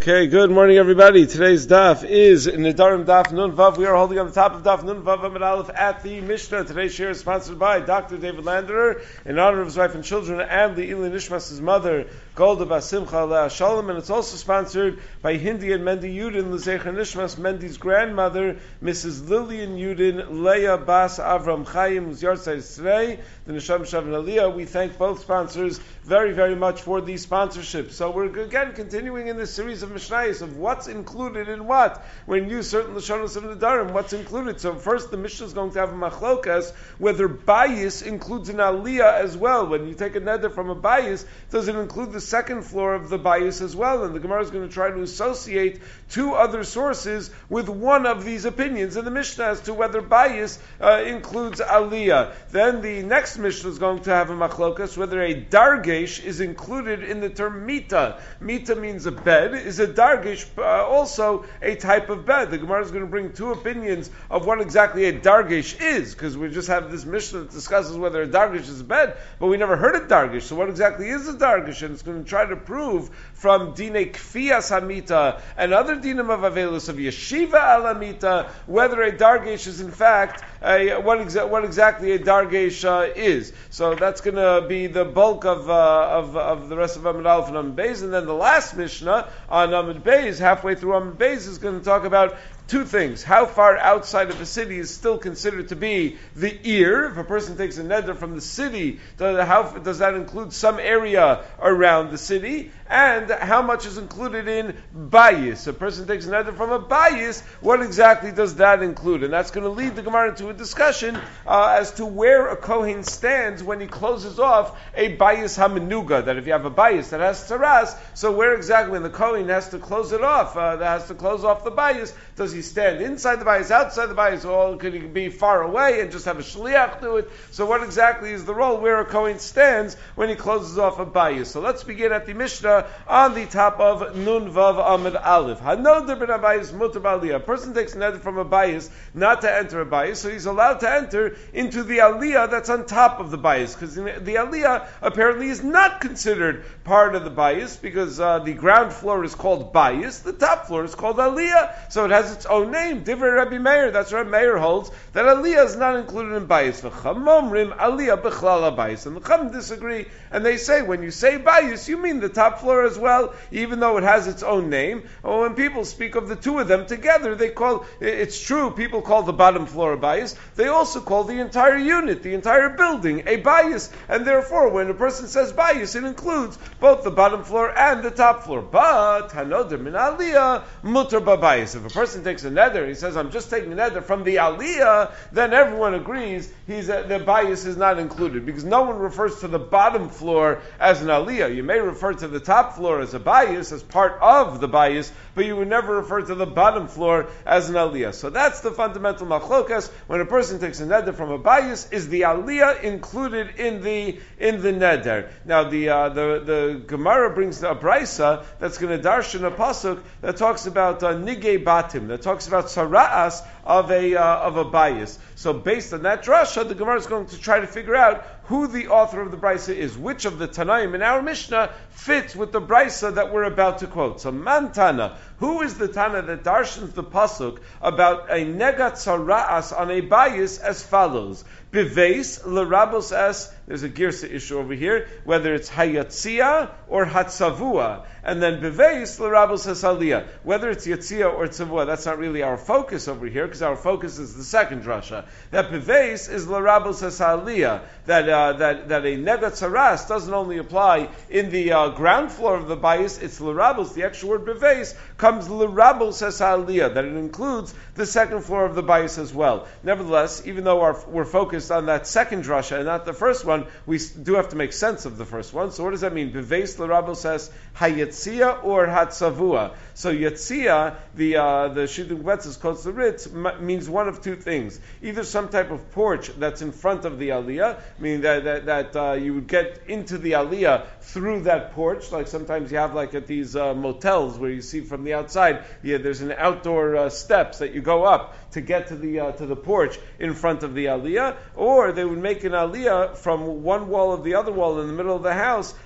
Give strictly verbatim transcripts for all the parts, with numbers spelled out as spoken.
Okay, good morning everybody. Today's daf is Nedarim Daf Nun Vav. We are holding on the top of Daf Nun Vav Amud Aleph at the Mishnah. Today's share is sponsored by Doctor David Landerer in honor of his wife and children and the Eli Nishmas, his mother, Golda Basimcha Aleh Shalom, and it's also sponsored by Hindi and Mendy Yudin, L'Zecher Nishmas, Mendy's grandmother, Missus Lillian Yudin, Leah Bas Avram Chaim, whose yahrzeit is today, the Nisham Shav and Aliyah. We thank both sponsors very, very much for the sponsorship. So we're again continuing in this series of Mishnayos of what's included in what. When you certain Lashonos of Nedarim, what's included. So first the Mishnah is going to have a machlokas whether bayis includes an aliyah as well. When you take a neder from a bayis, does it include the second floor of the bayis as well? And the Gemara is going to try to associate two other sources with one of these opinions in the Mishnah as to whether bayis uh, includes aliyah. Then the next Mishnah is going to have a machlokas whether a dargesh is included in the term mita. Mita means a bed. Is a dargesh uh, also a type of bed? The Gemara is going to bring two opinions of what exactly a dargesh is, because we just have this Mishnah that discusses whether a dargesh is a bed, but we never heard of dargesh. So what exactly is a dargesh? And it's going to try to prove from dine kfiyas hamita and other dinim of avelus of yeshiva alamita whether a dargesh is in fact a, what, exa- what exactly a dargesh uh, is. So that's going to be the bulk of, uh, of of the rest of Amud Aleph and Amud Beis, and then the last Mishnah on Amud Beis, halfway through Amud Beis, is going to talk about two things. How far outside of the city is still considered to be the ear? If a person takes a neder from the city, does, how, does that include some area around the city? And how much is included in bayis? A person takes a neder from a bayis, what exactly does that include? And that's going to lead the Gemara into a discussion uh, as to where a Kohen stands when he closes off a bayis hamenuga. That if you have a bayis that has tzaras, so where exactly when the Kohen has to close it off, uh, that has to close off the bayis, does he stand inside the bayis, outside the bayis, or could he be far away and just have a shliach do it? So what exactly is the role where a Kohen stands when he closes off a bayis? So let's begin at the Mishnah on the top of Nun Vav Amud Aleph. Hanoder ben abayis mutar b'aliyah. A person takes a neder from a bayis not to enter a bayis, so he's allowed to enter into the aliyah that's on top of the bayis, because the aliyah apparently is not considered part of the bayis, because uh, the ground floor is called bayis, the top floor is called aliyah, so it has its own name. Divrei Rabbi Meir, that's what Rabbi Meir holds, that aliyah is not included in bayis. V'chamomrim aliyah b'chlal bayis, and the Chum disagree, and they say when you say bayis, you mean the top floor as well, even though it has its own name. Or when people speak of the two of them together, they call, it's true, people call the bottom floor a bayis, they also call the entire unit, the entire building, a bayis, and therefore when a person says bayis, it includes both the bottom floor and the top floor. But, hanoder min aliyah, mutar b'bayis. If a person takes a neder, he says, I'm just taking a neder from the aliyah, then everyone agrees he's a, the bayis is not included, because no one refers to the bottom floor as an aliyah. You may refer to the top floor as a bayis, as part of the bayis, but you would never refer to the bottom floor as an aliyah. So that's the fundamental machlokas. When a person takes a neder from a bayis, is the aliyah included in the in the neder? Now the uh, the the Gemara brings a brisa that's going to darshan a pasuk that talks about uh, nigei batim, that talks about sara'as of a uh, of a bayis. So based on that drasha, the Gemara is going to try to figure out who the author of the brisa is, which of the Tanaim in our Mishnah fits with the brisa that we're about to quote. So man Tana, who is the Tana that darshans the pasuk about a negat sara'as on a bayis as follows? Biveis l'rabos es, there's a girsa issue over here, whether it's hayatzia or hatzavua, and then biveis l'rabos es aliyah, whether it's yatzia or tzavua. That's not really our focus over here, because our focus is the second drasha. That biveis is l'rabos es aliyah, that uh, that that a negat saras doesn't only apply in the uh, ground floor of the bayis, it's l'rabos. The extra word biveis comes l'rabos es aliyah, that it includes the second floor of the bayis as well. Nevertheless, even though our, we're focused on that second drasha and not the first one, we do have to make sense of the first one. So what does that mean? Beveis l'rabos says hayetzia or hatzavua. So yetzia, the uh, the shidduch betzes quotes the Ritz, m- means one of two things: either some type of porch that's in front of the aliyah, meaning that that, that uh, you would get into the aliyah through that porch, like sometimes you have like at these uh, motels where you see from the outside, yeah, there's an outdoor uh, steps that you go up to get to the uh, to the porch in front of the aliyah, or they would make an aliyah from one wall of the other wall in the middle of the house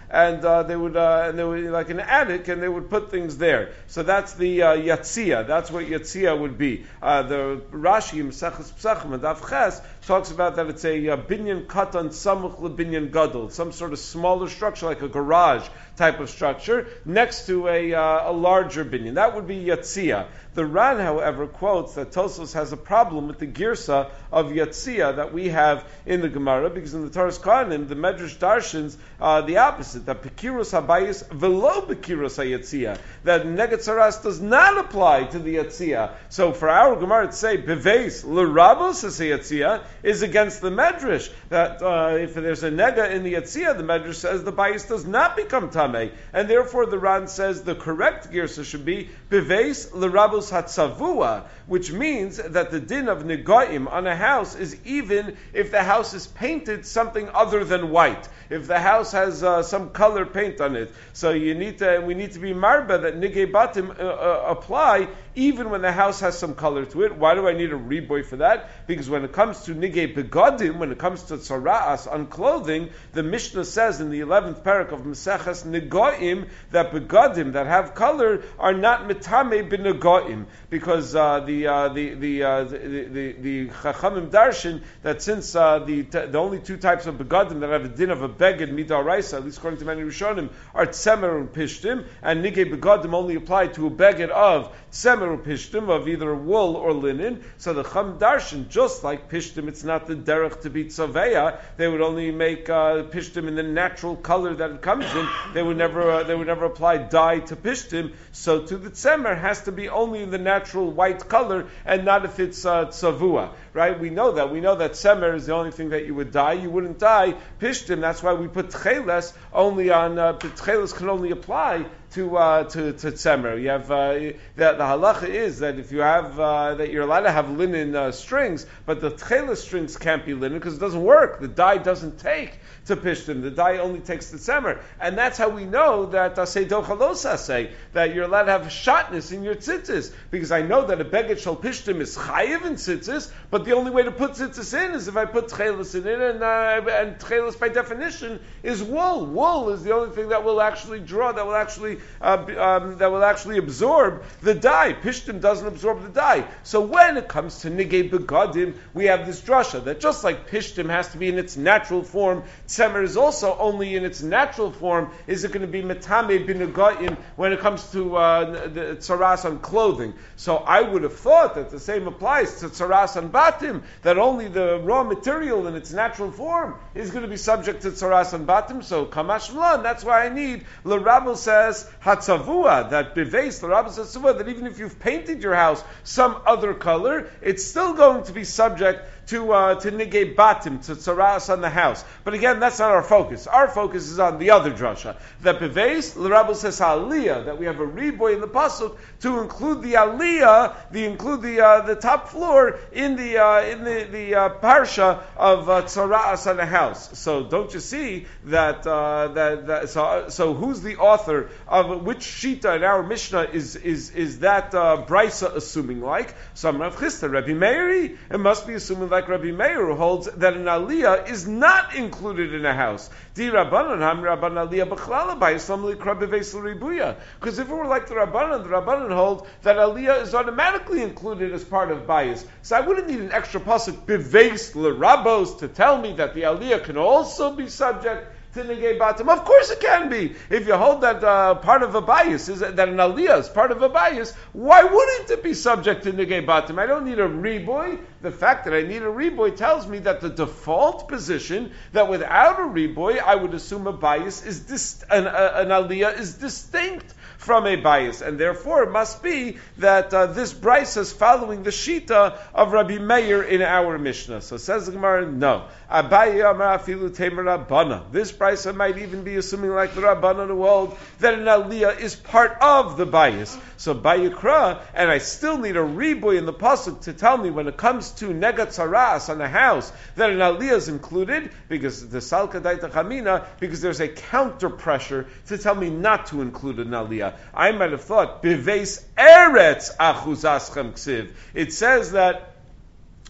and uh, they would uh, and they would like an attic, and they would put things there. So that's the uh, yatzia. That's what yatzia would be. Uh, the Rashi Maseches Pesachim Daf Ches talks about that it's a uh, binyan katan samuch lebinyan gadol, some sort of smaller structure like a garage type of structure next to a uh, a larger binyan. That would be yatzia. The Ran, however, quotes that Tosfos has a problem with the girsa of yatzia that we have in the Gemara, because in the Toras Kohanim, the Medrash darshans uh, the opposite, that Pekirus habayis velo Pekirus hayatzia, that Neged Saras does not apply to the yatzia. So for our Gemara to say beveis l'rabos hayatzia is against the Medrash, that uh, if there's a nega in the yatzia, the Medrash says the bayis does not become tamei, and therefore the Ran says the correct girsa should be beveis l'rabos hatzavua, which means that the din of negaim on a house is even if the house is painted something other than white. If the house has uh, some color paint on it, so you need to, we need to be marba that nigei batim uh, uh, apply even when the house has some color to it. Why do I need a reboy for that? Because when it comes to nigei begodim, when it comes to tzara'as on clothing, the Mishnah says in the eleventh parak of Maseches Negoim that begodim that have color are not mitame b'negoim, because uh, the, uh, the the uh, the the the Chachamim darshan that since uh, the the only two types of begodim that have a din of a beged midaraisa, at least according to many Rishonim, are tzemer and pishtim, and nigei begodim only apply to a beged of tzemer or pishtim, of either wool or linen. So the Chum darshan, just like pishtim, it's not the derech to be tzaveya. They would only make uh, pishtim in the natural color that it comes in. They would never uh, they would never apply dye to pishtim. So to the tzemer has to be only in the natural white color, and not if it's uh, tzavua. Right? We know that. We know that tzemer is the only thing that you would dye. You wouldn't dye pishtim. That's why we put tcheles only on. Uh, tcheles can only apply to uh, to to tzemer. You have uh, the, the halacha is that if you have uh, that you're allowed to have linen uh, strings, but the tcheles strings can't be linen because it doesn't work. The dye doesn't take to pishtim. The dye only takes to tzemer, and that's how we know that asay dochalos say that you're allowed to have shotness in your tzitzis, because I know that a beged shel pishtim is chayiv in tzitzis, but the only way to put tzitzis in is if I put tcheles in it, and uh, and tcheles by definition is wool. Wool is the only thing that will actually draw, that will actually uh, um, that will actually absorb the dye. Pishtim doesn't absorb the dye. So when it comes to nigei begadim, we have this drasha that just like pishtim has to be in its natural form, tzemer is also only in its natural form. Is it going to be metame b'negaim when it comes to uh, the tzaras on clothing? So I would have thought that the same applies to tzaras on batim, that only the raw material in its natural form is going to be subject to tzaras on batim. So kamash v'lan, that's why I need. L'Rabbi says hatzavua, that beveis. L'Rabbi says tzavua, that even if you've painted your house some other color, it's still going to be subject to uh, to nigei batim, to tzaras on the house. But again, that's not our focus. Our focus is on the other drasha. That beveis, l'Rabbi says aliyah, that we have a reboy in the pasuk to include the aliyah, the include the uh, the top floor in the uh, in the the uh, parsha of uh, tzaras on the house. So don't you see that uh, that, that so so who's the author of which shita in our Mishnah is is is that uh, brisa assuming like? Some Rav Chisda, Rabbi Meiri, it must be assuming like Rabbi Meir, who holds that an aliyah is not included in a house. Di Rabbanan ham Rabban aliyah b'chlala by Yislam likra beveis l'ribuya. Because if it were like the Rabbanan, the Rabbanan hold that aliyah is automatically included as part of bayis. So I wouldn't need an extra pasuk beveis l'rabos to tell me that the aliyah can also be subject to negei batim. Of course it can be. If you hold that uh, part of a bias is that an aliyah is part of a bias, why wouldn't it be subject to negei batim? I don't need a reboy. The fact that I need a reboy tells me that the default position, that without a reboy, I would assume a bias is dis- an, uh, an aliyah is distinct from a bias, and therefore it must be that uh, this brisa is following the shita of Rabbi Meir in our Mishnah. So says the Gemara, no. Abaye amar afilu temer Rabbana. This brisa might even be assuming like the Rabbanan who hold that an aliyah is part of the bias. So bayikra, and I still need a reboy in the pasuk to tell me when it comes to negat saras on the house that an aliyah is included, because the salka daita chamina, because there's a counter pressure to tell me not to include an aliyah. I might have thought, Biveis Eretz Achuzaschem Ksiv. It says that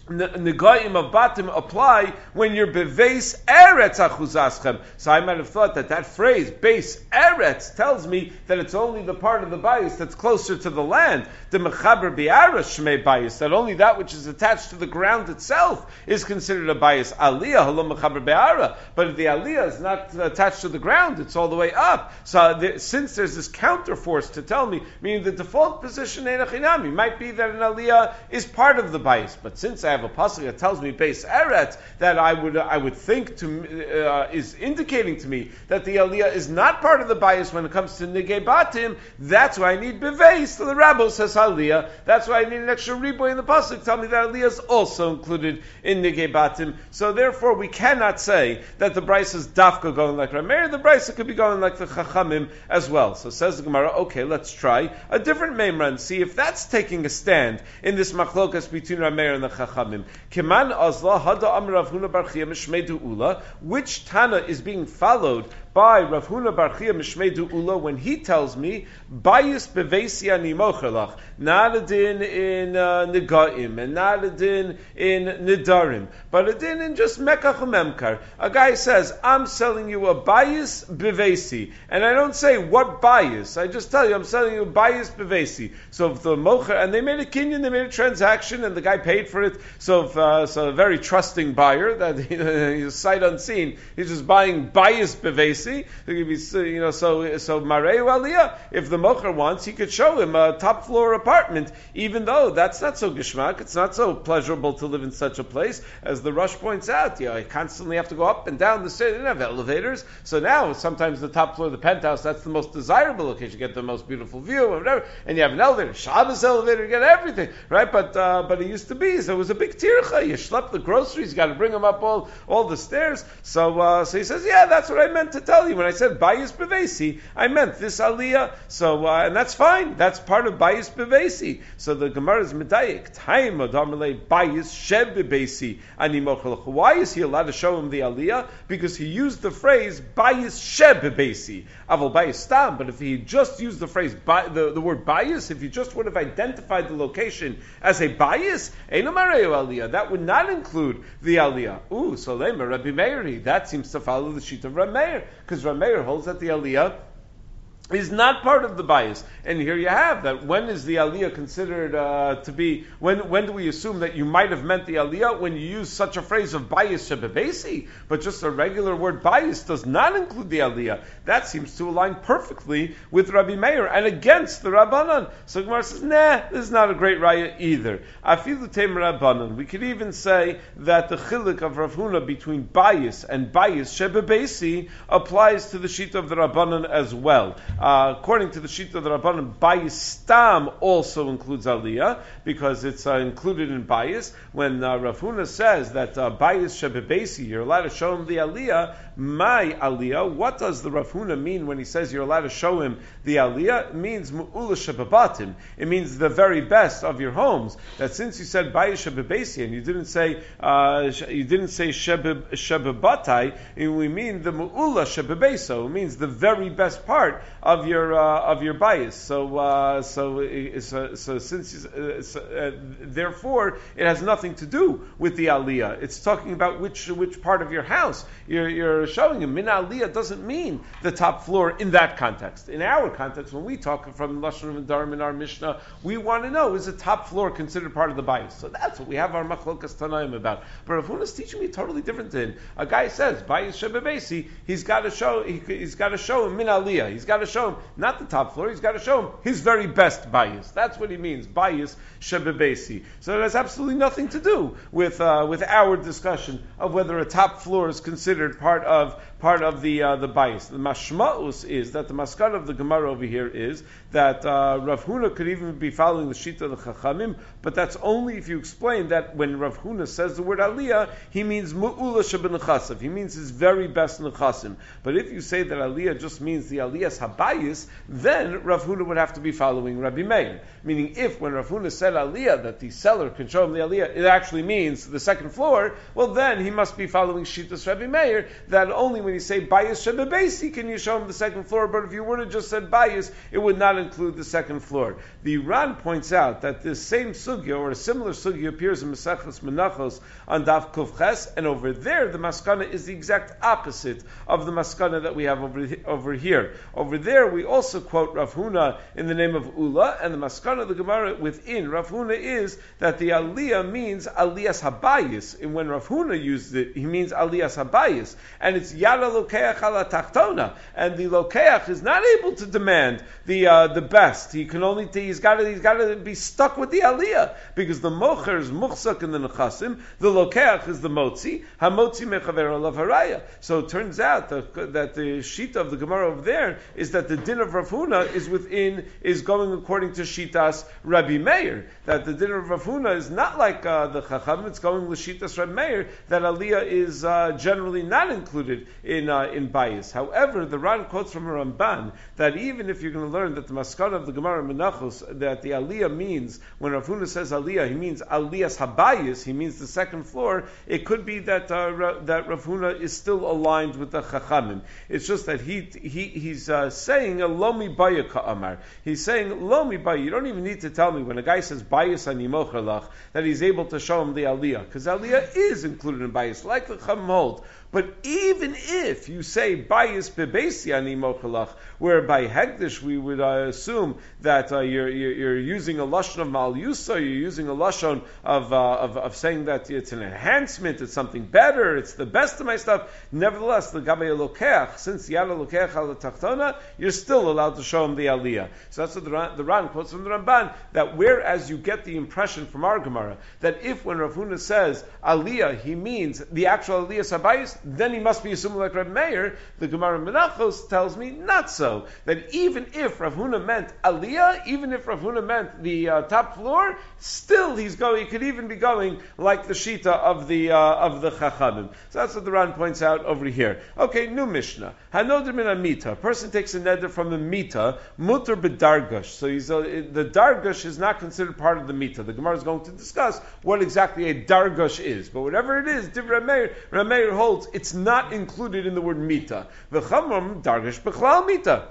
Negaim of batim apply when you're beveis eretz achuzaschem. So I might have thought that that phrase beis eretz tells me that it's only the part of the bayis that's closer to the land. The mechaber bi'ara shmei bayis, that only that which is attached to the ground itself is considered a bayis. Aliyah halom mechaber bi'ara, but if the aliyah is not attached to the ground, it's all the way up. So the, since there's this counterforce to tell me, meaning the default position einachinami might be that an aliyah is part of the bayis, but since I have a pasuk that tells me beis eretz, that I would uh, I would think to uh, is indicating to me that the aliyah is not part of the bayis when it comes to nigei batim. That's why I need beveis. So the Rambam says aliyah. That's why I need an extra riboy in the pasuk. Tell me that aliyah is also included in nigei batim. So therefore, we cannot say that the brisa is dafka going like Rameir. The brisa could be going like the Chachamim as well. So says the Gemara. Okay, let's try a different memra and see if that's taking a stand in this machlokas between Rameir and the Chachamim. Keman azla hada am Rav Huna bar Chia mishmei ula. Which Tana is being followed by Rav Huna bar Chia mishmei ula when he tells me bayis beveisi ani mochelach, not a din in uh, negaim and not a din in nidarim, but a din in just mekach umemkar. A guy says, I'm selling you a bayis beveisi, and I don't say what bayis. I just tell you I'm selling you a bayis beveisi. So if the mocher, and they made a kinyan, they made a transaction, and the guy paid for it. So if, uh, so a very trusting buyer that you know, he's sight unseen, he's just buying bayis beveisi. You know, so so mareu aliyah. If the mocher wants, he could show him a top floor apartment, even though that's not so gishmak. It's not so pleasurable to live in such a place, as the Rush points out. You know, you constantly have to go up and down the stairs. They don't have elevators, so now sometimes the top floor of the penthouse, that's the most desirable location. You get the most beautiful view, or whatever, and you have an elevator, Shabbos elevator, you get everything, right? But uh, but it used to be, so it was a big tircha. You schlep the groceries, you got to bring them up all all the stairs. So uh, so he says, yeah, that's what I meant to tell you when I said bayis bevesi. I meant this aliyah. So uh, and that's fine. That's part of bayis bevesi. So the Gemara is medayik. Time adamalei bayis sheb bevesi ani mochelach. Why is he allowed to show him the aliyah? Because he used the phrase bayis sheb bevesi. Aval bayis stam. But if he just used the phrase the, the word bayis, if he just would have identified the location as a bayis, eino mareu aliyah, that would not include the aliyah. Ooh, so lema Rabbi Meiri. That seems to follow the sheet of Rabbi Meir, because Rabbi Meir holds that the aliyah is not part of the bias. And here you have that. When is the aliyah considered uh, to be, when when do we assume that you might have meant the aliyah when you use such a phrase of bias shebebesi, but just a regular word bias does not include the aliyah? That seems to align perfectly with Rabbi Meir and against the Rabbanan. So Gemara says, nah, this is not a great raya either. Afilu teim Rabbanan. We could even say that the chiluk of Rav Huna between bias and bias shebebesi applies to the sheet of the Rabbanan as well. Uh, according to the sheet of the Rabbanan, bayis stam also includes aliyah, because it's uh, included in bayis. When uh, Rav Huna says that uh, bayis shebebesi, you're allowed to show him the aliyah, my aliyah, what does the Rav Huna mean when he says you're allowed to show him the aliyah? It means mu'ula shebebatim. It means the very best of your homes. That since you said bayis shebebesi and you didn't say uh, you didn't say shebebatai, we mean the mu'ula shebebeso. It means the very best part of your uh, of your bias. So uh, so, so so since uh, so, uh, therefore it has nothing to do with the aliyah. It's talking about which which part of your house you're, you're showing him. Min aliyah doesn't mean the top floor in that context. In our context, when we talk from Lashon and Darim in our Mishnah, we want to know, is the top floor considered part of the bias? So that's what we have our machlokas tanaim about. But Rav Huna is teaching me a totally different thing. A guy says bias shebebesi, he's got to show he, he's got to show him min aliyah. He's got to show him not the top floor, he's got to show him his very best bias. That's what he means, bias shebebesi. So it has absolutely nothing to do with uh, with our discussion of whether a top floor is considered part of part of the uh, the bias. The mashma'us is that the maskana of the Gemara over here is that uh, Rav Huna could even be following the shita of the Chachamim, but that's only if you explain that when Rav Huna says the word aliyah, he means mu'ula sheben nechasav. He means his very best nechasim. But if you say that aliyah just means the aliyah's habas, bayis, then Rav Huna would have to be following Rabbi Meir. Meaning, if when Rav Huna said aliyah, that the seller can show him the aliyah, it actually means the second floor, well then he must be following Shitas Rabbi Meir, that only when you say bayis shebebeisi can you show him the second floor, but if you would have just said bayis, it would not include the second floor. The Ran points out that this same sugya, or a similar sugya, appears in Maseches Menachos on Daf Kuf Ches, and over there the maskana is the exact opposite of the maskana that we have over, over here. Over there we also quote Rav Huna in the name of Ula, and the maskana of the Gemara within Rav Huna is that the aliyah means aliyas habayis, and when Rav Huna used it, he means aliyas habayis, and it's yada lokeach ala tachtona, and the lokeach is not able to demand the uh, the best. He can only he's got to he's got to be stuck with the aliyah, because the mocher is muchzak in the nechasim, the lokeach is the motzi, hamotzi mechaver olav haraya. So it turns out that, that the shita of the Gemara over there is that the din of Rav Huna is within is going according to shitas Rabbi Meir. That the din of Rav Huna is not like uh, the chacham; it's going with shitas Rabbi Meir that aliyah is uh, generally not included in uh, in bayis. However, the Ran quotes from a Ramban that even if you're going to learn that the maskana of the Gemara Menachos, that the aliyah means, when Rav Huna says aliyah, he means aliyas habayis, he means the second floor, it could be that uh, Ra- that Rav Huna is still aligned with the chachamim. It's just that he he he's uh, saying a lomi baya ka'amar. He's saying lomi baya. You don't even need to tell me when a guy says bayis ani mochalach that he's able to show him the aliyah, because aliyah is included in bayis, like the chacham hold. But even if you say bayis bebeisi ani mochalach, where by hegdish we would uh, assume that uh, you're, you're you're using a lashon of mal yusa, you're using a lashon of, uh, of of saying that it's an enhancement, it's something better, it's the best of my stuff. Nevertheless, the gabay lokeach, since yada lokeach al tachtona, you're still allowed to show him the aliyah. So that's what the Ran, the Ran quotes from the Ramban, that whereas you get the impression from our Gemara that if when Rav Huna says aliyah, he means the actual aliyah sabayis, then he must be assuming like Reb Meir. The Gemara Menachos tells me not so. That even if Rav Huna meant aliyah, even if Rav Huna meant the uh, top floor, still he's going. He could even be going like the shita of the uh, of the chachamim. So that's what the Ran points out over here. Okay, new Mishnah. Hanoder min amita. A person takes a neder from a mita, mutter bedargash. So he's uh, the dargash is not considered part of the mita. The Gemara is going to discuss what exactly a dargash is, but whatever it is, Div Rameir, Rameir holds it's not included in the word mita. V'chamam dargash b'chlal mita.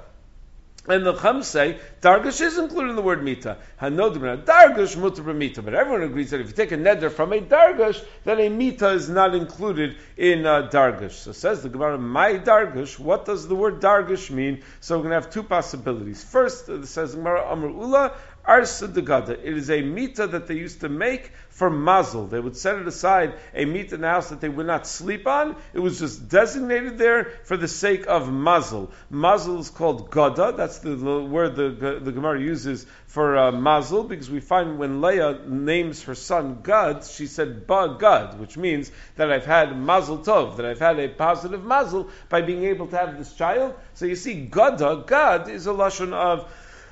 And the Chum say, Dargash is included in the word Mita. Hanodimra, Dargash mutar b'mita. But everyone agrees that if you take a neder from a Dargash, then a Mita is not included in uh, Dargash. So says the Gemara, my Dargash, what does the word Dargash mean? So we're going to have two possibilities. First, it says the Gemara, Amr Ula, Arsa Degada. It is a Mita that they used to make for mazel. They would set it aside, a Mita in the house that they would not sleep on. It was just designated there for the sake of mazel. Mazel is called Gada. That's the, the word the, the Gemara uses for uh, mazel, because we find when Leah names her son Gad, she said Ba Gad, which means that I've had mazel tov, that I've had a positive mazel by being able to have this child. So you see, Gada, Gad, is a lashon of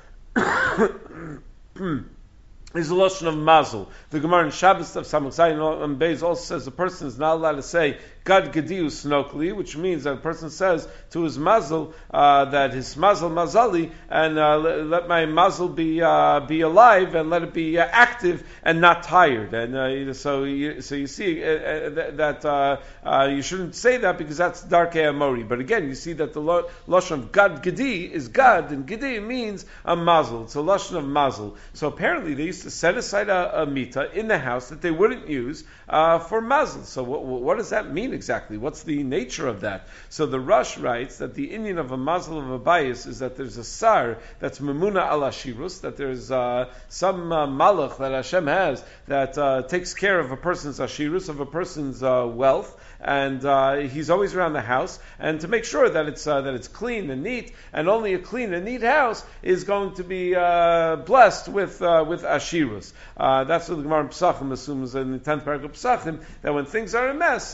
is a lashon of mazel. The Gemara in Shabbos of Samach Zayin and Beis also says the person is not allowed to say Gad Gediu Snokli, which means that a person says to his mazel uh, that his mazel mazali, and uh, let, let my mazel be uh, be alive and let it be uh, active and not tired. And uh, so you, so you see uh, uh, that uh, uh, you shouldn't say that because that's Darkei Amori. But again, you see that the lo- lashon of Gad Gedi is Gad, and Gedi means a mazel. It's a lashon of mazel. So apparently they used to set aside a, a mita in the house that they wouldn't use uh, for mazel. So what, what does that mean exactly? What's the nature of that? So the Rush writes that the Indian of a mazel of a bayis is that there's a sar that's memuna al ashirus, that there's uh, some uh, malach that Hashem has that uh, takes care of a person's ashirus, of a person's uh, wealth, and uh, he's always around the house, and to make sure that it's uh, that it's clean and neat, and only a clean and neat house is going to be uh, blessed with uh, with ashirus. Uh, that's what the Gemara in Pesachim assumes in the tenth paragraph of Pesachim, that when things are a mess, so then uh,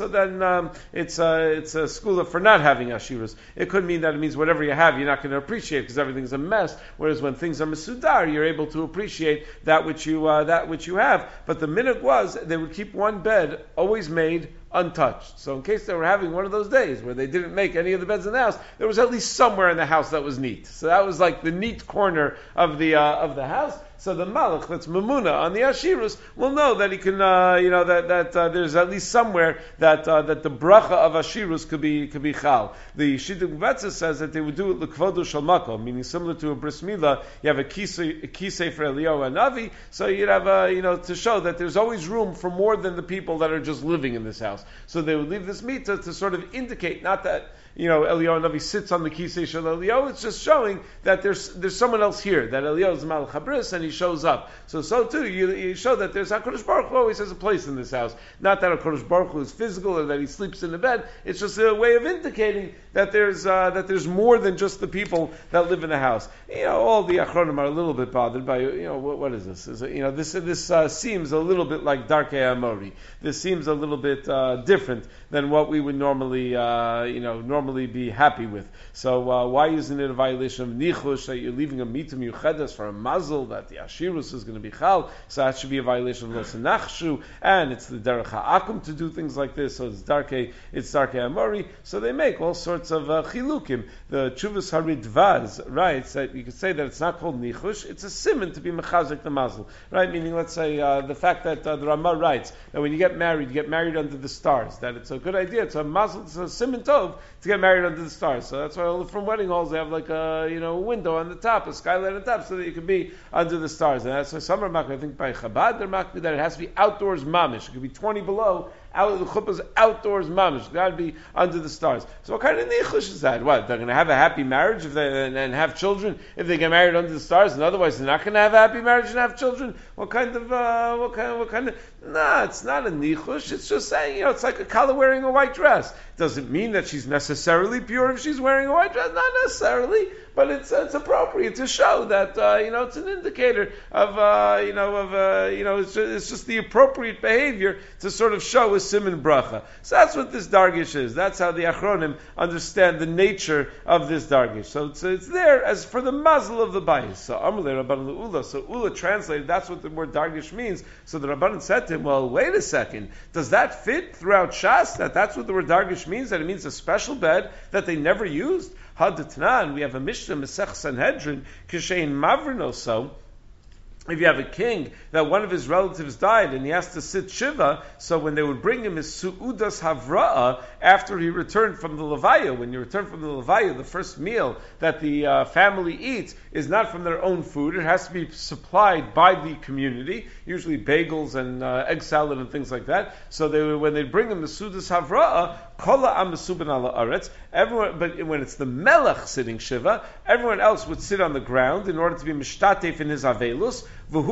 um, it's a, it's a school for not having Ashirus. It could mean that it means whatever you have, you're not going to appreciate because everything's a mess. Whereas when things are Mesudar, you're able to appreciate that which you uh, that which you have. But the minhag was they would keep one bed always made untouched. So in case they were having one of those days where they didn't make any of the beds in the house, there was at least somewhere in the house that was neat. So that was like the neat corner of the uh, of the house. So the malach that's mamuna on the ashirus will know that he can, uh, you know, that that uh, there's at least somewhere that uh, that the bracha of ashirus could be could be chal. The Shidduch Betzah says that they would do it l'kvodu shel makom, meaning similar to a bris milah. You have a kisei, a kisei for Eliyahu and Navi, so you'd have a, you know, to show that there's always room for more than the people that are just living in this house. So they would leave this mitzvah to sort of indicate not that, you know, Eliyahu Navi sits on the kisei shel Eliyahu. It's just showing that there's there's someone else here. That Eliyahu is Malach Habris and he shows up. So so too you, you show that there's Hakadosh Baruch Hu always has a place in this house. Not that Hakadosh Baruch Hu is physical or that he sleeps in the bed. It's just a way of indicating that there's uh, that there's more than just the people that live in the house. You know, all the Achronim are a little bit bothered by, you know, what, what is this? Is it, you know, this this uh, seems a little bit like Darkei Amori. This seems a little bit uh, different than what we would normally, uh, you know, normally be happy with. So uh, why isn't it a violation of nichush that you're leaving a mitum yuchedes for a mazel that the ashirus is going to be chal? So that should be a violation of losenachshu, and it's the derech ha'akum to do things like this. So it's darkei, it's darkei amori. So they make all sorts of uh, chilukim. The Chuvas Haridvaz writes that you could say that it's not called nichush; it's a simon to be mechazik the mazel, right? Meaning, let's say uh, the fact that uh, the Ramah writes that when you get married, you get married under the stars. That it's a good idea. It's a mazel, it's a simon tov to get married under the stars. So that's why all from wedding halls they have like a, you know, a window on the top, a skylight on the top, so that you can be under the stars. And that's why some are makbid. I think by Chabad they're makbid that it has to be outdoors mamish. It could be twenty below. Out the chuppah's outdoors mamish. Got to be under the stars. So what kind of nichush is that? What, they're going to have a happy marriage if they and, and have children if they get married under the stars, and otherwise they're not going to have a happy marriage and have children? What kind of uh, what kind of, what kind of? Nah, it's not a nichush. It's just saying, you know, it's like a kala wearing a white dress. Doesn't mean that she's necessarily pure if she's wearing a white dress. Not necessarily, but it's it's appropriate to show that uh, you know, it's an indicator of uh, you know of uh, you know it's just, it's just the appropriate behavior to sort of show a siman bracha. So that's what this dargish is. That's how the Achronim understand the nature of this dargish. So it's, it's there as for the mazel of the bayis. So Amalei Rabbanan Ula. So Ula translated. That's what the word dargish means. So the Rabbanan said to him, "Well, wait a second. Does that fit throughout Shas? That that's what the word dargish means? That it means a special bed that they never used?" Hadatnan, we have a Mishnah Masech Sanhedrin, Kishein Mavrino. So if you have a king that one of his relatives died and he has to sit shiva, so when they would bring him his su'udas havra'ah after he returned from the levaya, when you return from the levaya, the first meal that the uh, family eats is not from their own food. It has to be supplied by the community, usually bagels and uh, egg salad and things like that. So they, when they bring him the su'udas havra'ah, kola amasuban ala aretz, everyone, but when it's the melech sitting shiva, everyone else would sit on the ground in order to be mishtatef in his avelus.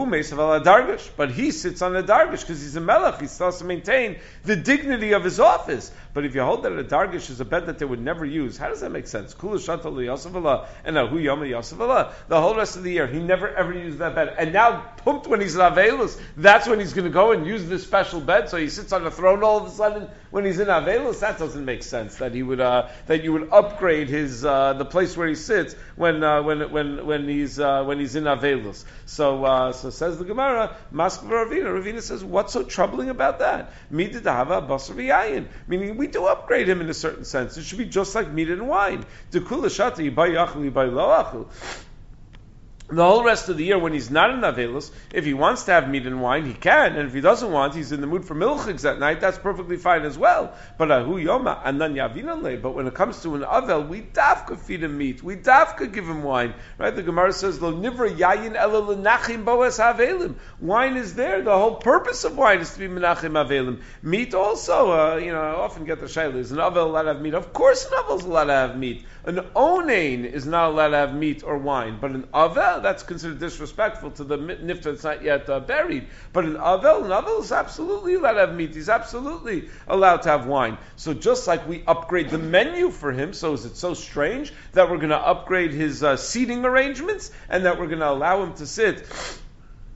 But he sits on a dargish because he's a melech. He still has to maintain the dignity of his office. But if you hold that a dargish is a bed that they would never use, how does that make sense? And the whole rest of the year, he never ever used that bed. And now, pumped when he's in Avelus, that's when he's going to go and use this special bed. So he sits on a throne all of a sudden when he's in Avelus. That doesn't make sense. That he would uh, that you would upgrade his uh, the place where he sits when uh, when when when he's uh, when he's in Avelus. So. Uh, So says the Gemara, Maskva Ravina. Ravina says, what's so troubling about that? Mididahava basar v'yayin. Meaning, we do upgrade him in a certain sense. It should be just like meat and wine. Dekula shata yibai yachal yibai lo achal. The whole rest of the year, when he's not in Avelus, if he wants to have meat and wine, he can. And if he doesn't want, he's in the mood for milchiks at night, that's perfectly fine as well. But ahu yoma, anan yavinale. But when it comes to an Avel, we dafka feed him meat. We dafka give him wine. Right? The Gemara says, lo nivra yayin ela lenachim boas havelim. Wine is there. The whole purpose of wine is to be menachim havelim. Meat also, uh, you know, I often get the shayla, is an Avel allowed to have meat? Of course an Avel is allowed to have meat. An onain is not allowed to have meat or wine. But an Avel, that's considered disrespectful to the nifta that's not yet uh, buried. But an Avel, an Avel is absolutely allowed to have meat. He's absolutely allowed to have wine. So just like we upgrade the menu for him, so is it so strange that we're going to upgrade his uh, seating arrangements and that we're going to allow him to sit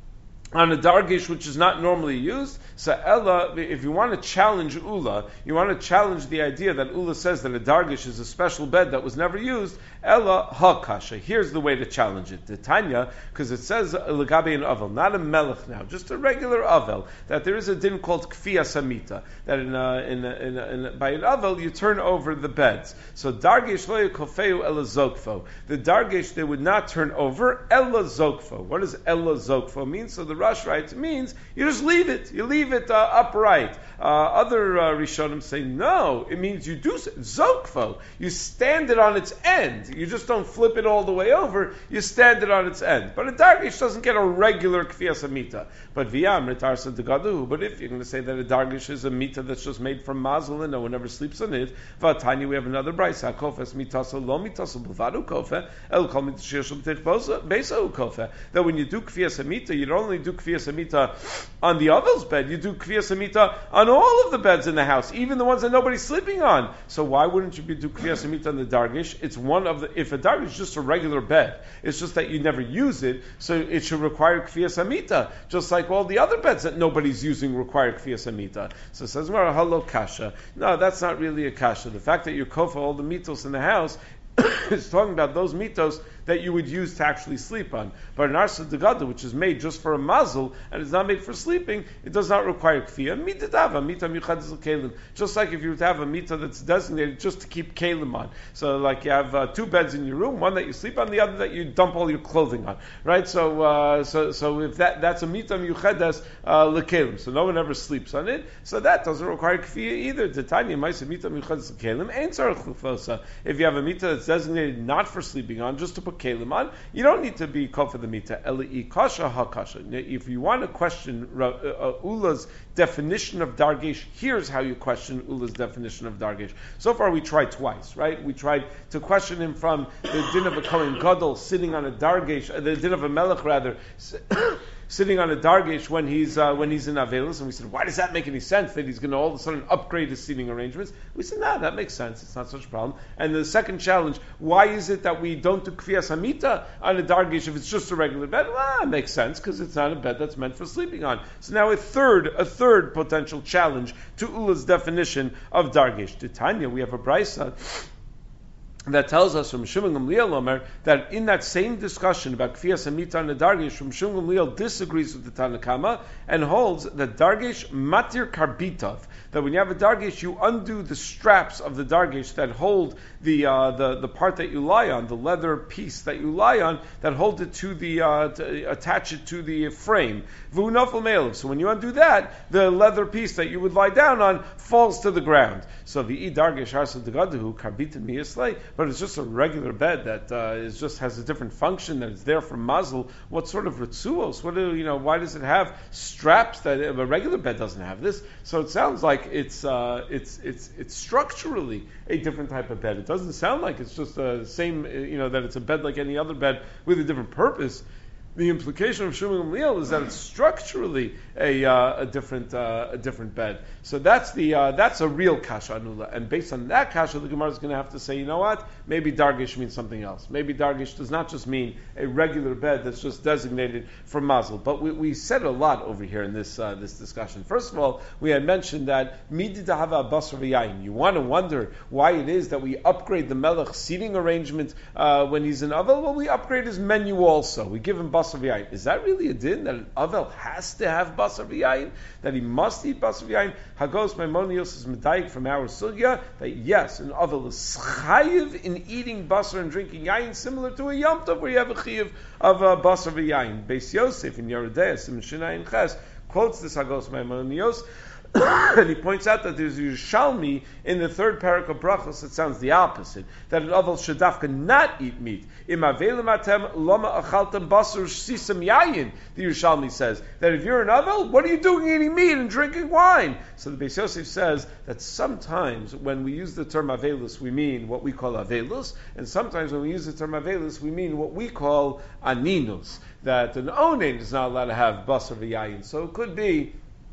on a dargish which is not normally used. So Ella, if you want to challenge Ula, you want to challenge the idea that Ula says that a dargish is a special bed that was never used, Ella ha-kasha. Here's the way to challenge it. The Tanya, because it says legabe an avel, not a melech now, just a regular avel, that there is a din called kfiya samita, that in, a, in, a, in, a, in a, by an avel you turn over the beds. So dargish lo yakofeu ella zokfo. The dargish they would not turn over ella zokfo. What does ella zokfo mean? So the Rush writes, it means you just leave it. You leave it uh, upright. Uh, other uh, Rishonim say, no, it means you do zokfo. You stand it on its end. You just don't flip it all the way over. You stand it on its end. But a dargish doesn't get a regular kfiyas amita. But v'yam retarsa degadu. But if you're going to say that a dargish is a mita that's just made from mazel and no one ever sleeps on it, v'atanya we have another brayso. Kofes mitasa lo mitasa b'vadu kofe el kol mitashir shel tich beisa ukofe. That when you do kfiyas amita, you don't only do kfiyas amita on the avel's bed, you do kfiyas amita on all of the beds in the house, even the ones that nobody's sleeping on. So why wouldn't you be do kfiyas amita on the dargish? It's one of the, if a dargish is just a regular bed, it's just that you never use it, so it should require kfiyas amita, just like all the other beds that nobody's using require kfiyas amita. So it says, well, hello kasha. No, that's not really a kasha. The fact that you kofa all the mitos in the house is talking about those mitos that you would use to actually sleep on. But an arsa degada, which is made just for a mazel and is not made for sleeping, it does not require kfiyah. Mitadava, mita michadz kelim. Just like if you were to have a mita that's designated just to keep kelim on. So like you have uh, two beds in your room, one that you sleep on, the other that you dump all your clothing on. Right? So uh, so so if that that's a mita michadz uh, lekelim, so no one ever sleeps on it. So that doesn't require kfiyah either. Titania ma'isa mita michadz lekelim ain't tzarich l'chlosa. If you have a mita that's designated not for sleeping on, just to put kelim on, you don't need to be kol for the mita. Eli kasha ha kasha. If you want to question uh, uh, Ula's definition of dargish, here's how you question Ula's definition of dargish. So far we tried twice, right? We tried to question him from the din of a Kohen Gadol sitting on a dargish, uh, the din of a melech rather, sitting on a dargish when he's uh, when he's in Avelis, and we said, why does that make any sense that he's going to all of a sudden upgrade his seating arrangements? We said, nah, that makes sense. It's not such a problem. And the second challenge, why is it that we don't do kfiyas hamita on a dargish if it's just a regular bed? Well, it makes sense because it's not a bed that's meant for sleeping on. So now a third, a third potential challenge to Ula's definition of dargish. To Tanya, we have a brayso that tells us from Shimon Gamliel Omer that in that same discussion about kfiyas hamita and the dargish, from Shimon Gamliel disagrees with the Tanakama and holds that dargish matir karbitov, that when you have a dargish, you undo the straps of the dargish that hold the uh, the the part that you lie on, the leather piece that you lie on, that hold it to the uh, to attach it to the frame. V'unafel me'elav. So when you undo that, the leather piece that you would lie down on falls to the ground. So the i dargish harsa degaduhu karbitin miyaslei. But it's just a regular bed that uh, is just has a different function, that it's there for mazel. What sort of ritzuos? What do you know? Why does it have straps that a regular bed doesn't have? This, so it sounds like it's uh, it's it's it's structurally a different type of bed. It doesn't sound like it's just the same, you know, that it's a bed like any other bed with a different purpose. The implication of Shimon Gamliel is that it's structurally a uh, a different uh, a different bed. So that's the uh, that's a real kasha anula, and based on that kasha, the Gemara is going to have to say, you know what? Maybe dargish means something else. Maybe dargish does not just mean a regular bed that's just designated for mazel. But we, we said a lot over here in this uh, this discussion. First of all, we had mentioned that midi tahava basar v'yayin. You want to wonder why it is that we upgrade the melech seating arrangement uh, when he's in avel. Well, we upgrade his menu also. We give him basar. Is that really a din that an avel has to have basar v'yayin? That he must eat basar v'yayin? Hagos Maimonios is medayik from our sugya that yes, an avel is chayiv in eating basar and drinking yayin, similar to a yom tov where you have a chayiv of uh, basar v'yayin. Beis Yosef in Yerodei Sim Shinayin Ches quotes this Hagos Maimonios. And he points out that there's a Yerushalmi in the third parak of Brachos that sounds the opposite, that an avel should dafka not eat meat. Im avelim atem loma achaltem basar sisam yayin. The Yerushalmi says that if you're an avel, what are you doing eating meat and drinking wine? So the Beis Yosef says that sometimes when we use the term avelus, we mean what we call avelus, and sometimes when we use the term avelus, we mean what we call aninus. That an onen is not allowed to have basar v'yayin. So it could be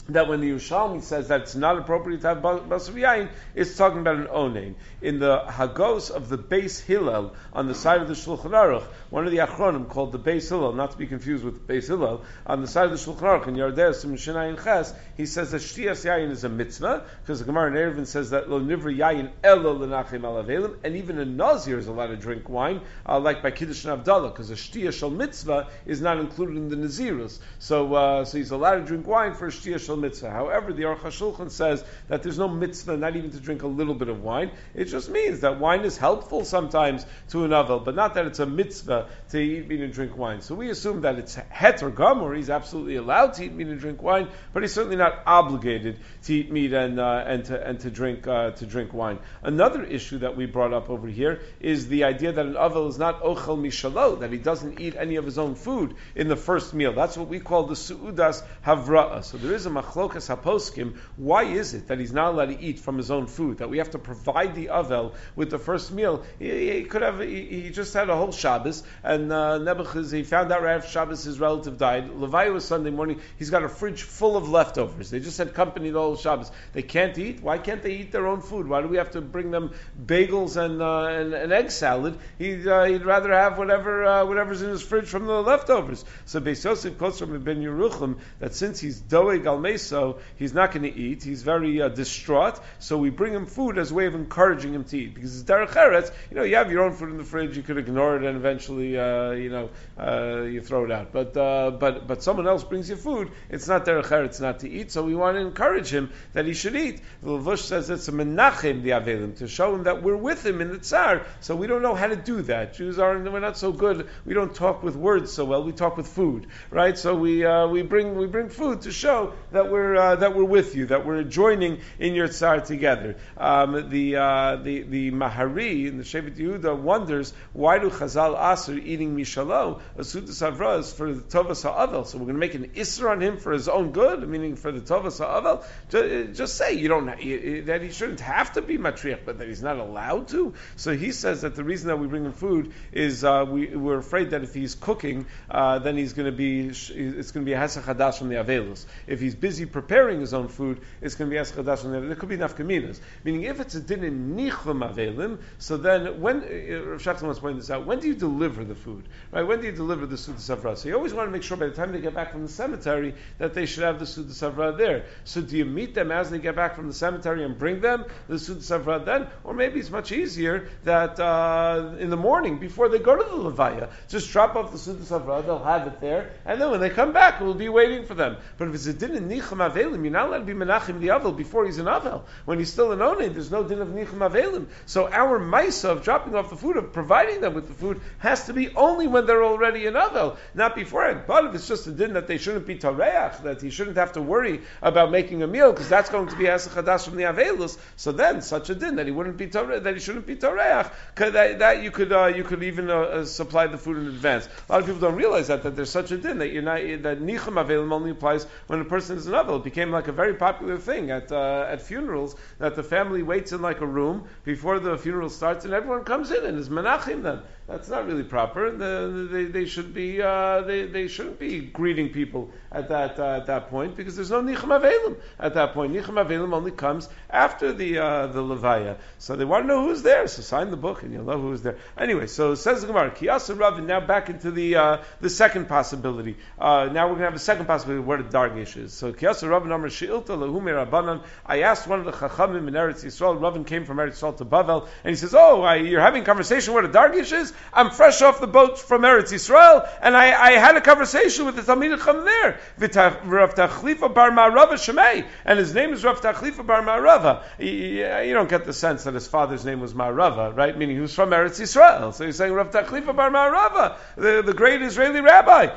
that when the Yerushalmi says that it's not appropriate to have basar yain, it's talking about an onein. In the Hagos of the Beis Hillel, on the side of the Shulchan Aruch, one of the Achronim called the Beis Hillel, not to be confused with the Beis Hillel, on the side of the Shulchan Aruch, in Yardei Sim Shinayin Ches, he says that Shtiyas Yayin is a mitzvah, because the Gemara in Eruvin says that Lo Nivra Yayin Elo L'Nachim Alavelim, and even a Nazir is allowed to drink wine, uh, like by Kiddush and Avdallah, because a Shtiyah Shal Mitzvah is not included in the Nazirus. So, uh, so he's allowed to drink wine for a Shtiyah Shal Mitzvah. However, the Aruch HaShulchan says that there's no mitzvah, not even to drink a little bit of wine. It just means that wine is helpful sometimes to an avel, but not that it's a mitzvah to eat meat and drink wine. So we assume that it's het or gamur. He's absolutely allowed to eat meat and drink wine, but he's certainly not obligated to eat meat and uh, and to and to drink uh, to drink wine. Another issue that we brought up over here is the idea that an avel is not ochel mishalo, that he doesn't eat any of his own food in the first meal. That's what we call the su'udas havra'a. So there is a machlokas haposkim. Why is it that he's not allowed to eat from his own food? That we have to provide the avel with the first meal? He, he could have. He, he just had a whole Shabbos, and uh, Nebuchadnezzar, he found out right after Shabbos his relative died. Levi was Sunday morning. He's got a fridge full of leftovers. They just had company the whole Shabbos. They can't eat. Why can't they eat their own food? Why do we have to bring them bagels and uh, and, and egg salad? He'd, uh, he'd rather have whatever uh, whatever's in his fridge from the leftovers. So Beis Yosef quotes from Ibn Yerucham that since he's doeg al meso, he's not going to eat. He's very uh, distraught. So we bring him food as a way of encouraging him to eat, because it's derech eretz. You know, you have your own food in the fridge. You could ignore it, and eventually, uh, you know, uh, you throw it out. But uh, but but someone else brings you food. It's not derech eretz not to eat. So we want to encourage him that he should eat. The Levush says it's a menachem the avelim, to show him that we're with him in the tsar. So we don't know how to do that. Jews are we're not so good. We don't talk with words so well. We talk with food, right? So we uh, we bring we bring food to show that we're uh, that we're with you, that we're joining in your tsar together. Um, the uh, the the Mahari in the Shevet Yehuda wonders, why do Chazal aser eating mishalo a sudas avras for the tovas ha'avel? So we're going to make an isser on him for his own good, meaning for the tovas ha'avel. Just, just say you don't that he shouldn't have to be matriach, but that he's not allowed to. So he says that the reason that we bring him food is uh, we we're afraid that if he's cooking, uh, then he's going to be it's going to be a hesach hadash from the avelus. If he's busy preparing his own food, it's going to be hesach hadash from the avelus. There could be nafkaminas. Meaning, if it's a din in nichlam avelim, so then when uh, Rav Shachar once pointed this out, when do you deliver the food? Right? When do you deliver the sudas havra? So you always want to make sure by the time they get back from the cemetery that they should have the sudas havra there. So do you meet them as they get back from the cemetery and bring them the sudas havra then, or maybe it's much easier that uh, in the morning before they go to the levaya, just drop off the sudas havra, they'll have it there, and then when they come back, we'll be waiting for them. But if it's a din in nicham avelim, you're not allowed to be menachim the avel before he's an avel. When he's still an onen, there's no din of nicham avelim. So our maisa of dropping off the food, of providing them with the food, has to be only when they're already an avel, not beforehand. But if it's just a din that they shouldn't be tareach, that he shouldn't have to worry about making a meal, because that's going to be hesach hadash from the avelus, so then such a din that he wouldn't be tareach, that he shouldn't be tareach, that, that you could uh, you could even uh, uh, supply the food in advance. A lot of people don't realize that that there's such a din that you're not that nicham avelim only applies when a person is an avel. It became like a very popular thing at uh, at funerals, that the family waits in like a room before the funeral starts, and everyone comes in and is menachim them. That's not really proper. The, they, they should be uh, they, they shouldn't be greeting people at that uh, at that point, because there's no nicham avelim at that point. Nicham avelim only comes after the uh, the levaya. So they want to know who's there. So sign the book and you'll know who's there. Anyway, so says the Gemara, Kiyasa Rav, and now back into the uh, the second possibility. Uh, now we're going to have a second possibility where the dargish is. So Kiyasa Rav Amar Sheilta Lahumi Rabbanan. I asked one of the Chachamim in Eretz Yisrael. Ravin came from Eretz Yisrael to Bavel, and he says, "Oh, I, you're having a conversation where the dargish is? I'm fresh off the boat from Eretz Yisrael, and I, I had a conversation with the Talmid Chacham there, Rav Tachlifa Bar Ma'arava Shemei, and his name is Rav Tachlifa Bar Ma'arava. You don't get the sense that his father's name was Ma'arava, right? Meaning he was from Eretz Yisrael. So he's saying Rav Tachlifa Bar Ma'arava, the, the great Israeli rabbi,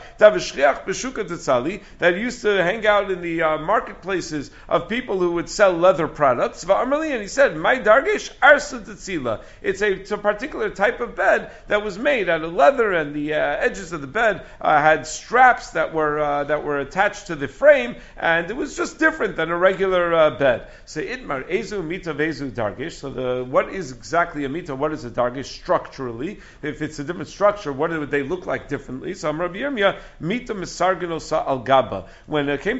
that used to hang out in the uh, marketplaces of people who would sell leather products. And he said, "My dargish arsa tetzila." It's a, it's a particular type of bed that was made out of leather, and the uh, edges of the bed uh, had straps that were uh, that were attached to the frame, and it was just different than a regular uh, bed. So itmar ezu mita vezu dargish. So the what is exactly a mita? What is a dargish structurally? If it's a different structure, what would they look like differently? So Rabbi Yirmiyah mita misarganosa al gaba. When it came to a mita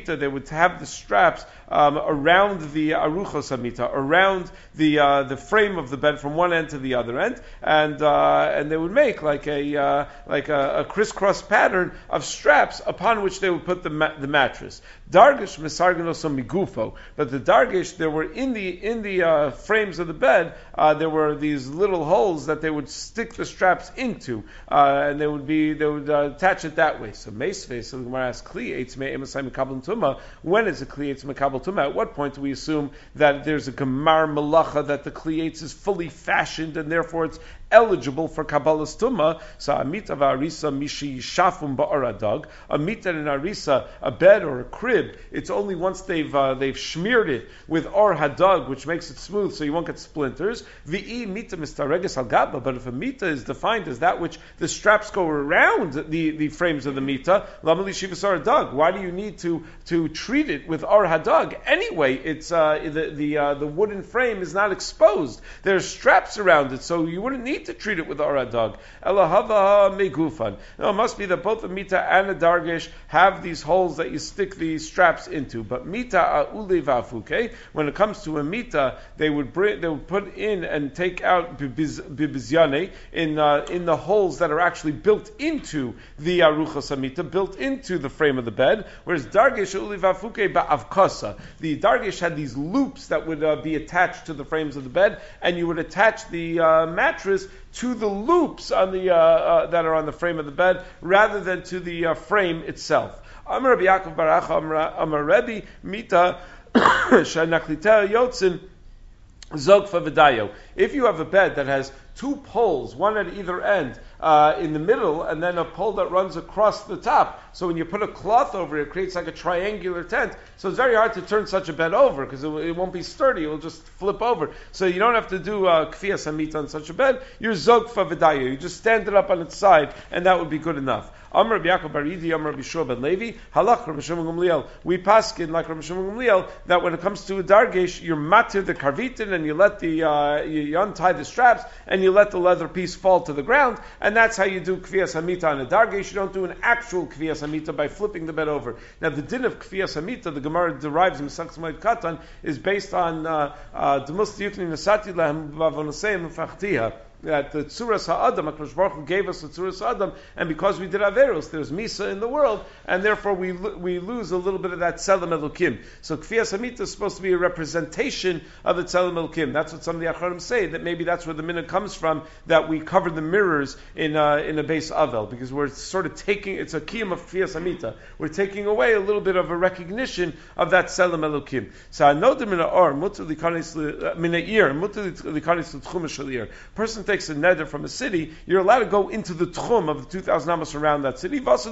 mita, they would have the straps um, around the aruchos hamita, around the uh, the frame of the bed from one end to the other end, and uh, and they would make like a uh, like a, a crisscross pattern of straps upon which they would put the ma- the mattress. Dargish misarganoso migufo, but the dargish, there were in the in the uh, frames of the bed, uh, there were these little holes that they would stick the straps into, uh, and they would be they would uh, attach it that way. So meisve, so the Gemara asks, kli eitz me'emasai mekabel tuma. When is a kli eitz mekabel tuma? At what point do we assume that there's a gemar malacha that the kli eitz is fully fashioned and therefore it's eligible for Kabbalah's Tumah? So Amita v'arisa mishi shafum ba'aradag. Amita and arisa, a bed or a crib, it's only once they've uh, they've smeared it with or hadag, which makes it smooth so you won't get splinters. V'i mita mistareges al gaba. But if a mita is defined as that which the straps go around the, the frames of the mita, lamali shivas aradag. Why do you need to to treat it with or hadag? Anyway, it's uh, the the uh, the wooden frame is not exposed. There's straps around it, so you wouldn't need to treat it with aradag. Elahava megufan. No, it must be that both the mita and the dargish have these holes that you stick these straps into. But mita a'ule vafuke. When it comes to a mita, they would bring, they would put in and take out bibizyane in uh, in the holes that are actually built into the aruchas hamita, built into the frame of the bed. Whereas dargish a'ule vafuke ba'avkasa. The dargish had these loops that would uh, be attached to the frames of the bed, and you would attach the uh, mattress to the loops on the uh, uh, that are on the frame of the bed, rather than to the uh, frame itself. Amar Rabbi Yaakov Barach Amar Rebbe Mita Shanaklita Yotzin Zogfa V'dayo. If you have a bed that has two poles, one at either end, uh, in the middle, and then a pole that runs across the top. So when you put a cloth over it, it creates like a triangular tent. So it's very hard to turn such a bed over, because it, it won't be sturdy, it will just flip over. So you don't have to do uh, kfiyas hamita on such a bed. You're zogfa v'dayo. You just stand it up on its side, and that would be good enough. Amar Rabbi Yaakov bar Yidi, Amar Rabbi Shua ben Levi, halach Rabbi Shimon Gamliel. We paskin like Rabbi Shimon Gamliel that when it comes to a dargesh, you're matir the karvitin, and you let the uh, you, you untie the straps, and you let the leather piece fall to the ground, and that's how you do kfiyas hamita on a dargesh. You don't do an actual kfiyas hamita by flipping the bed over. Now the din of kfiyas hamita, the Gemara derives in Mesach Moed Katan, is based on uh, uh, Demus Yukni Nasati Lahem Vavonaseim Fachtiha. That the Tzuras Ha'adam, HaKadosh Baruch Hu gave us the Tzuras Ha'adam, and because we did Averos, there's Misa in the world, and therefore we we lose a little bit of that Tzelem Elokim. So Kfiyas Hamita is supposed to be a representation of the Tzelem Elokim. That's what some of the Acharim say, that maybe that's where the minhag comes from, that we cover the mirrors in uh, in a base Avel, because we're sort of taking, it's a Kiyam of Kfiyas Hamita. We're taking away a little bit of a recognition of that Tzelem Elokim. So Anodim Mina Or, Mutter Likanis Mina Ir, Mutter Likanis L'Tchum Shalir. Person takes a neder from a city, you're allowed to go into the tchum of the two thousand amos around that city, but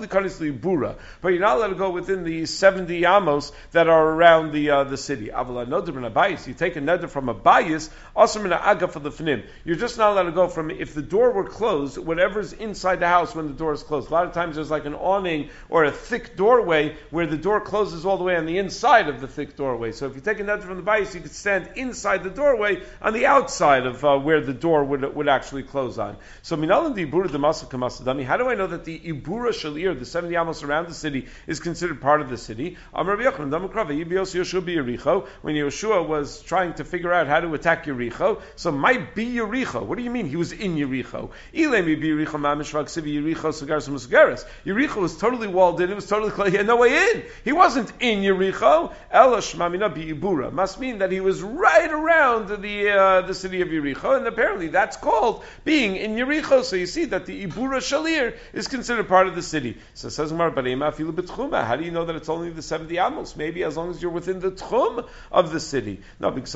you're not allowed to go within the seventy amos that are around the uh, the city. You take a neder from a bayis, also in aga for the fnim. You're just not allowed to go from, if the door were closed, whatever's inside the house when the door is closed. A lot of times there's like an awning or a thick doorway where the door closes all the way on the inside of the thick doorway. So if you take a neder from the bayis, you could stand inside the doorway on the outside of uh, where the door would would actually close on. So minalan the ibura demasa kamasadami. How do I know that the ibura shalir, the seventy amos around the city, is considered part of the city? Amar Rabbi Yochanan Damakrava Yibios Yoshua Yericho. When Yoshua was trying to figure out how to attack Yericho, so might be Yericho. What do you mean he was in Yericho? Ilemi be Yericho mamishvak sivi Yericho sugaris musgaris. Yericho was totally walled in. It was totally closed. He had no way in. He wasn't in Yericho. Elash mamina be ibura must mean that he was right around the uh, the city of Yericho, and apparently that's called being in Yericho. So you see that the Ibura Shalir is considered part of the city. So it says, how do you know that it's only the seventy amos? Maybe as long as you're within the tchum of the city. No, because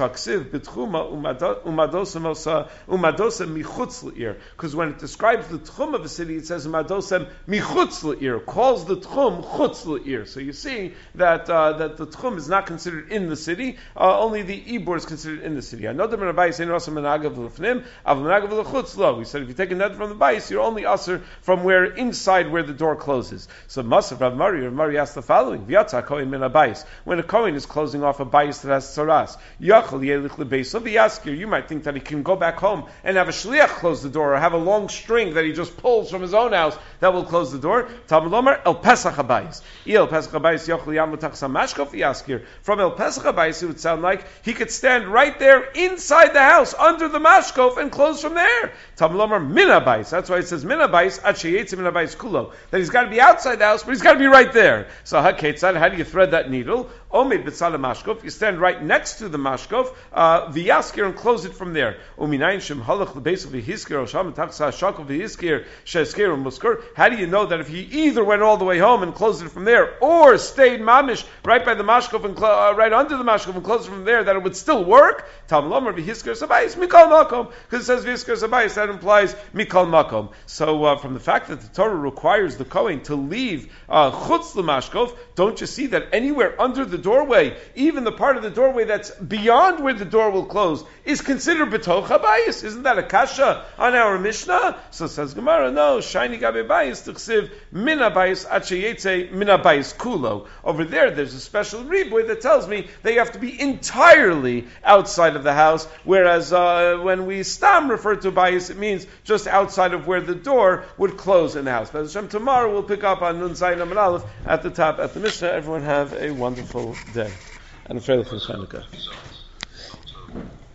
when it describes the tchum of the city, it says umadosem michutz le'ir, calls the tchum chutz le'ir. So you see that uh, that the tchum is not considered in the city, uh, only the Ibur is considered in the city. I know the Rabbi saying also menagav l'fnim, av menagav We said if you take a neder from the bais, you're only usher from where inside where the door closes. So Masav Rav Mari, Rav Mari asked the following: V'yatza kohen min bais. When a kohen is closing off a bais that has tzaras, yachol yelich lebeis v'yaskir. You might think that he can go back home and have a shliach close the door, or have a long string that he just pulls from his own house that will close the door. Talmud Lomar El Pesach Habayis. El Pesach Habayis yachol yamutach samashkof v'yaskir. From El Pesach Habayis, it would sound like he could stand right there inside the house under the mashkof and close from there. Talmud Lomar Min Habayis. That's why it says Min Habayis Ad Sheyetze Min Habayis Kulo. That he's got to be outside the house, but he's got to be right there. So haketzad, how do you thread that needle? Omid b'tzad mashkof. You stand right next to the mashkof, uh, v'yaskir, and close it from there. Uminayin shem halach lebeis v'hiskir osham tachsa shakol v'hiskir she'eskir u'muskir. How do you know that if he either went all the way home and closed it from there, or stayed mamish right by the mashkof and clo- uh, right under the mashkof and closed it from there, that it would still work? Talmud Lomar v'hiskir sabayis mikol makom, because it says v'hiskir sabayis, that implies mikol makom. So uh, from the fact that the Torah requires the kohen to leave uh, chutz l'mashkof, don't you see that anywhere under the doorway, even the part of the doorway that's beyond where the door will close, is considered betoch habayis? Isn't that a kasha on our Mishnah? So says Gemara, no, shiny gabe bayis tuchsiv min habayis ad sheyetze min habayis kulo. Over there, there's a special riboy that tells me they have to be entirely outside of the house, whereas uh, when we stam refer to bayis, it means just outside of where the door would close in the house. But Hashem, tomorrow we'll pick up on Nun Zayin Amud Aleph at the top at the Mishnah. Everyone have a wonderful day and a freilich Hanukkah.